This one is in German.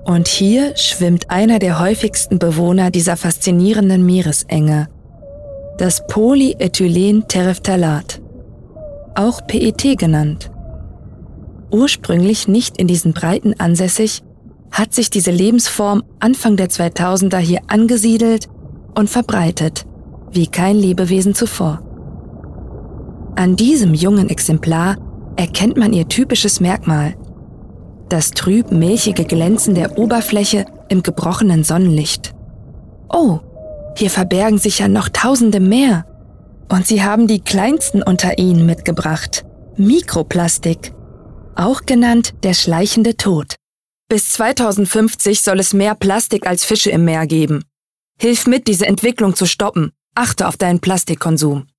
Und hier schwimmt einer der häufigsten Bewohner dieser faszinierenden Meeresenge, das Polyethylenterephthalat, auch PET genannt. Ursprünglich nicht in diesen Breiten ansässig, hat sich diese Lebensform Anfang der 2000er hier angesiedelt und verbreitet, wie kein Lebewesen zuvor. An diesem jungen Exemplar erkennt man ihr typisches Merkmal: das trüb milchige Glänzen der Oberfläche im gebrochenen Sonnenlicht. Oh, hier verbergen sich ja noch Tausende mehr. Und sie haben die kleinsten unter ihnen mitgebracht: Mikroplastik, auch genannt der schleichende Tod. Bis 2050 soll es mehr Plastik als Fische im Meer geben. Hilf mit, diese Entwicklung zu stoppen. Achte auf deinen Plastikkonsum.